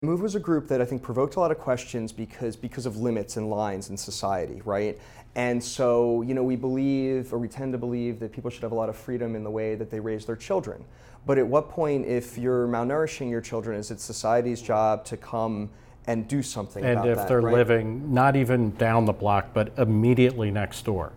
MOVE was a group that I think provoked a lot of questions because of limits and lines in society, right? And so, we believe, or we tend to believe, that people should have a lot of freedom in the way that they raise their children. But at what point, if you're malnourishing your children, is it society's job to come and do something about that? And if they're right? living not even down the block, but immediately next door.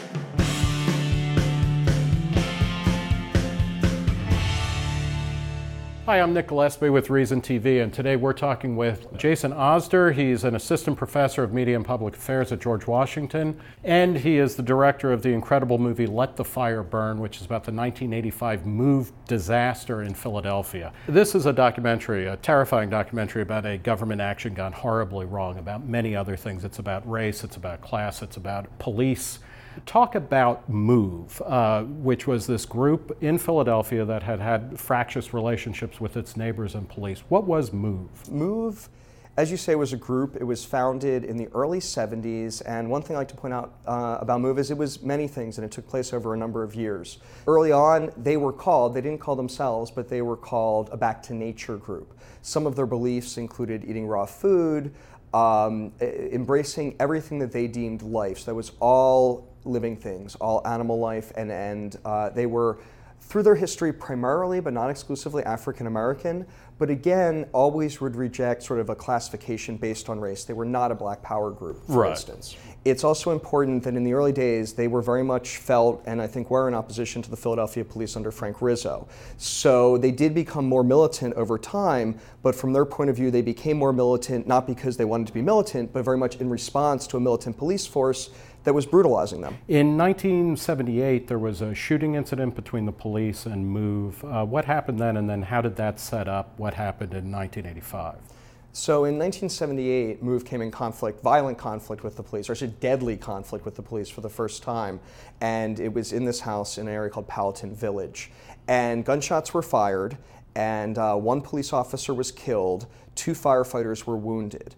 Hi, I'm Nick Gillespie with Reason TV, and today we're talking with Jason Osder. He's an assistant professor of media and public affairs at George Washington, and he is the director of the incredible movie Let the Fire Burn, which is about the 1985 MOVE disaster in Philadelphia. This is a documentary, a terrifying documentary about a government action gone horribly wrong, about many other things. It's about race, it's about class, it's about police. Talk about MOVE, which was this group in Philadelphia that had fractious relationships with its neighbors and police. What was MOVE? MOVE, as you say, was a group. It was founded in the early 70s, and one thing I like to point out about MOVE is it was many things, and it took place over a number of years. Early on, they didn't call themselves, but they were called a Back to Nature group. Some of their beliefs included eating raw food, embracing everything that they deemed life. So that was all living things, all animal life, and they were, through their history, primarily but not exclusively African American, but again, always would reject sort of a classification based on race. They were not a Black Power group, for instance. It's also important that in the early days, they were very much felt, and I think were in opposition to the Philadelphia police under Frank Rizzo. So they did become more militant over time, but from their point of view, they became more militant, not because they wanted to be militant, but very much in response to a militant police force that was brutalizing them. In 1978, there was a shooting incident between the police and MOVE. What happened then, and then how did that set up what happened in 1985? So in 1978, MOVE came in violent conflict with the police, or actually deadly conflict with the police for the first time. And it was in this house in an area called Powhatan Village. And gunshots were fired, and one police officer was killed, 2 firefighters were wounded.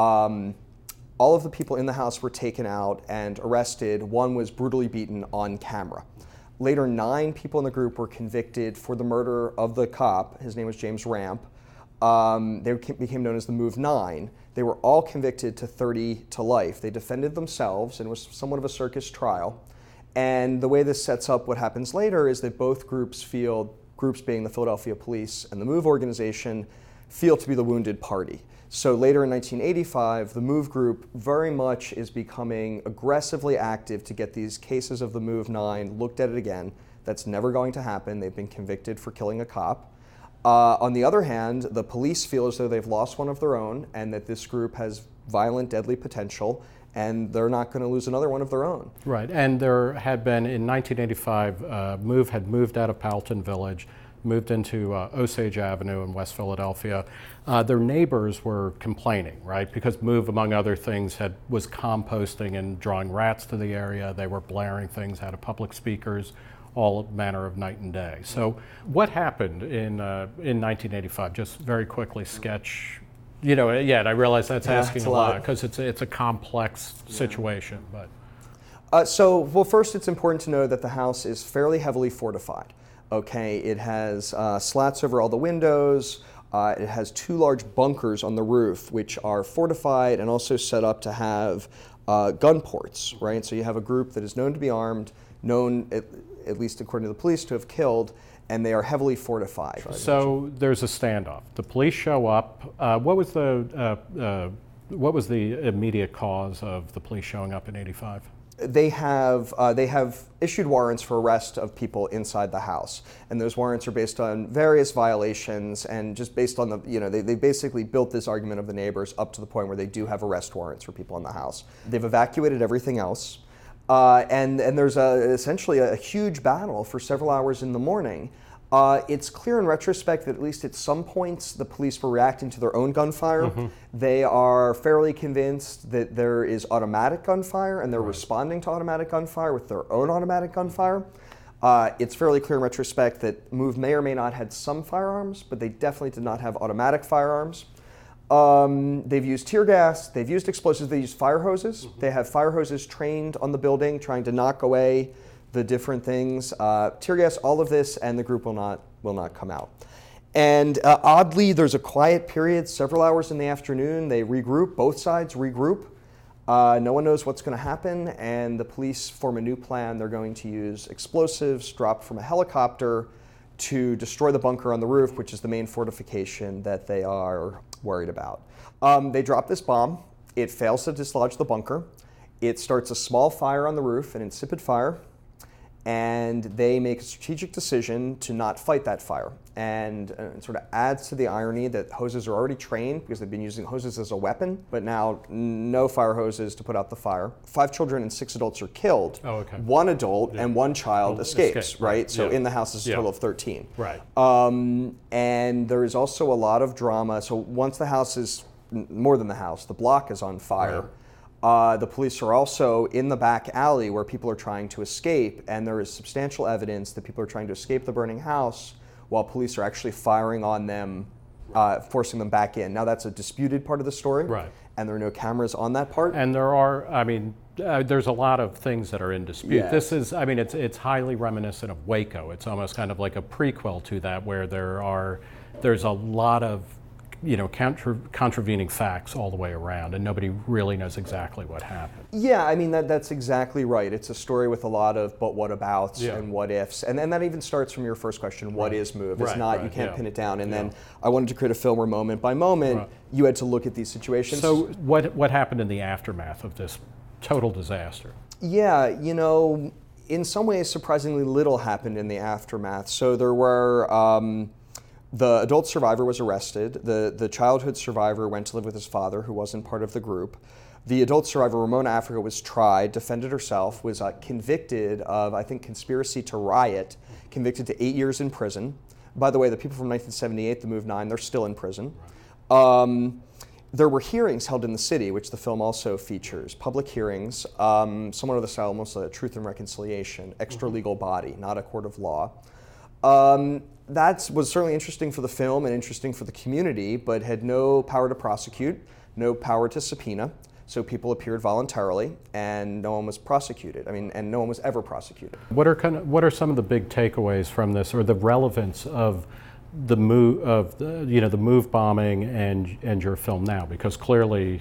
All of the people in the house were taken out and arrested. 1 was brutally beaten on camera. Later, 9 people in the group were convicted for the murder of the cop. His name was James Ramp. They became known as the MOVE 9. They were all convicted to 30 to life. They defended themselves, and it was somewhat of a circus trial. And the way this sets up what happens later is that both groups being the Philadelphia Police and the MOVE organization, feel to be the wounded party. So later in 1985, the MOVE group very much is becoming aggressively active to get these cases of the MOVE 9 looked at it again. That's never going to happen. They've been convicted for killing a cop. On the other hand, the police feel as though they've lost one of their own and that this group has violent, deadly potential, and they're not going to lose another one of their own. Right, and there had been, in 1985, MOVE had moved out of Powhatan Village, moved into Osage Avenue in West Philadelphia. Their neighbors were complaining, right? Because MOVE, among other things, was composting and drawing rats to the area. They were blaring things out of public speakers, all manner of night and day. So what happened in 1985? Just very quickly sketch. And I realize that's asking a lot because it's a complex situation. But first it's important to know that the house is fairly heavily fortified. Okay, it has slats over all the windows. It has 2 large bunkers on the roof, which are fortified and also set up to have gun ports, right? So you have a group that is known to be armed, known, at least according to the police, to have killed, and they are heavily fortified. So there's a standoff. The police show up. What was the immediate cause of the police showing up in '85? They have issued warrants for arrest of people inside the house, and those warrants are based on various violations and just based on they basically built this argument of the neighbors up to the point where they do have arrest warrants for people in the house. They've evacuated everything else, and there's essentially a huge battle for several hours in the morning. It's clear in retrospect that at least at some points the police were reacting to their own gunfire. Mm-hmm. They are fairly convinced that there is automatic gunfire, and they're responding to automatic gunfire with their own automatic gunfire. It's fairly clear in retrospect that MOVE may or may not had some firearms, but they definitely did not have automatic firearms. They've used tear gas, they've used explosives, they used fire hoses. Mm-hmm. They have fire hoses trained on the building trying to knock away the different things, tear gas, all of this, and the group will not come out. And oddly, there's a quiet period, several hours in the afternoon. They regroup, both sides regroup. No one knows what's going to happen, and the police form a new plan. They're going to use explosives dropped from a helicopter to destroy the bunker on the roof, which is the main fortification that they are worried about. They drop this bomb. It fails to dislodge the bunker. It starts a small fire on the roof, an insipid fire, and they make a strategic decision to not fight that fire. And it sort of adds to the irony that hoses are already trained because they've been using hoses as a weapon, but now no fire hoses to put out the fire. 5 children and 6 adults are killed. Oh, okay. 1 adult and 1 child escapes, right? So Yeah. in the house is a total of 13. Right. And there is also a lot of drama. So once the house is, more than the house, the block is on fire. The police are also in the back alley where people are trying to escape, and there is substantial evidence that people are trying to escape the burning house while police are actually firing on them, forcing them back in. Now that's a disputed part of the story, Right. and there are no cameras on that part. And there are, there's a lot of things that are in dispute. Yes. This is, it's highly reminiscent of Waco. It's almost kind of like a prequel to that, where there's a lot of, contravening facts all the way around, and nobody really knows exactly what happened. Yeah, I mean, that's exactly right. It's a story with a lot of but what abouts and what ifs. And that even starts from your first question, what is MOVE? It's not, you can't pin it down. And then I wanted to create a film where moment by moment, you had to look at these situations. So what happened in the aftermath of this total disaster? Yeah, in some ways, surprisingly little happened in the aftermath. So there were... the adult survivor was arrested. The childhood survivor went to live with his father, who wasn't part of the group. The adult survivor, Ramona Africa, was tried, defended herself, was convicted of, I think, conspiracy to riot, convicted to 8 years in prison. By the way, the people from 1978, the Move 9, they're still in prison. There were hearings held in the city, which the film also features, public hearings, somewhat of the style, almost a Truth and Reconciliation, extra-legal body, not a court of law. That was certainly interesting for the film and interesting for the community, but had no power to prosecute, no power to subpoena. So people appeared voluntarily, and no one was prosecuted. And no one was ever prosecuted. What are some of the big takeaways from this, or the relevance of the MOVE bombing and your film now? Because clearly,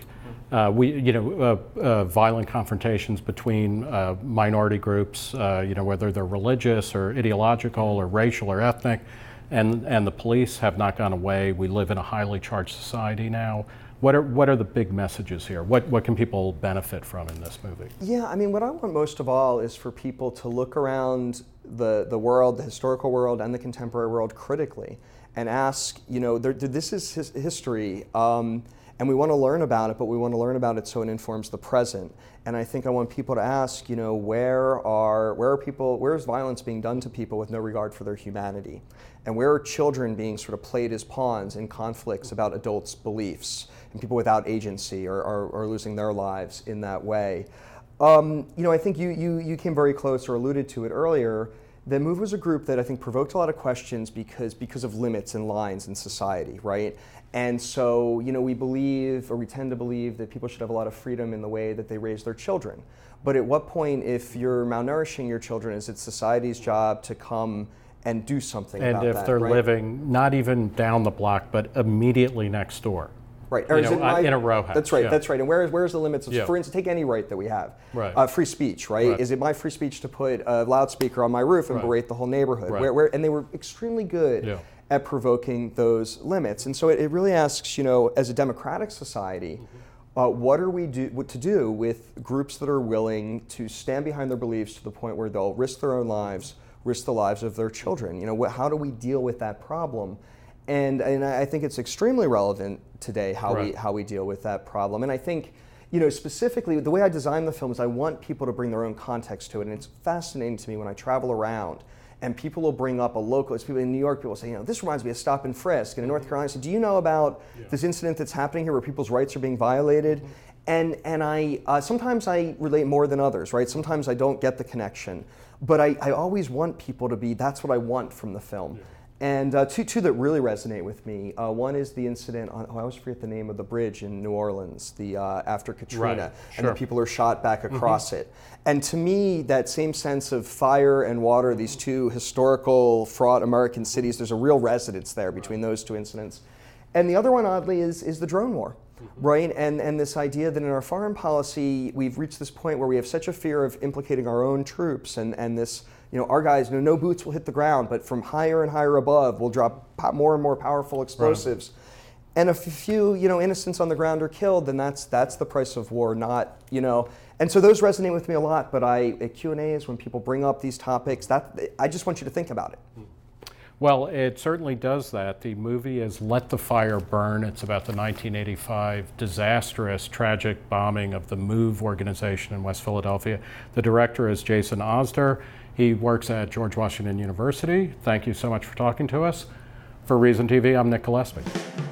violent confrontations between minority groups, whether they're religious or ideological or racial or ethnic, and the police have not gone away. We live in a highly charged society now. What are the big messages here? What can people benefit from in this movie? Yeah, what I want most of all is for people to look around the world, the historical world and the contemporary world critically, and ask, this is history. And we want to learn about it, but we want to learn about it so it informs the present. And I think I want people to ask, where is violence being done to people with no regard for their humanity? And where are children being sort of played as pawns in conflicts about adults' beliefs, and people without agency or losing their lives in that way? I think you came very close or alluded to it earlier. The MOVE was a group that I think provoked a lot of questions because of limits and lines in society, right? And so, we believe, or we tend to believe, that people should have a lot of freedom in the way that they raise their children. But at what point, if you're malnourishing your children, is it society's job to come and do something about that? And if they're living not even down the block, but immediately next door. Right, or in a row house. That's right, that's right. And where's the limits? For instance, take any right that we have. Right. Free speech, right? Is it my free speech to put a loudspeaker on my roof and berate the whole neighborhood? Right. And they were extremely good at provoking those limits. And so it really asks, as a democratic society, what are we to do with groups that are willing to stand behind their beliefs to the point where they'll risk their own lives, risk the lives of their children? How do we deal with that problem? And I think it's extremely relevant today how we deal with that problem. And I think, specifically, the way I design the film is I want people to bring their own context to it. And it's fascinating to me when I travel around and people will bring up a local, as people in New York, people say, this reminds me of stop and frisk. And in North Carolina, I say, do you know about this incident that's happening here where people's rights are being violated? And I sometimes I relate more than others, right? Sometimes I don't get the connection. But I always want people to be, that's what I want from the film. And two that really resonate with me. One is the incident on, I always forget the name of the bridge in New Orleans, after Katrina, right. and the people are shot back across it. And to me, that same sense of fire and water, these two historical, fraught American cities, there's a real resonance there between those two incidents. And the other one, oddly, is the drone war. Right, and this idea that in our foreign policy, we've reached this point where we have such a fear of implicating our own troops, and this, our guys, no boots will hit the ground, but from higher and higher above, we'll drop more and more powerful explosives. Right. And if a few, innocents on the ground are killed, then that's the price of war, not, And so those resonate with me a lot, but at Q&As, when people bring up these topics, I just want you to think about it. Well, it certainly does that. The movie is Let the Fire Burn. It's about the 1985 disastrous, tragic bombing of the MOVE organization in West Philadelphia. The director is Jason Osder. He works at George Washington University. Thank you so much for talking to us. For Reason TV, I'm Nick Gillespie.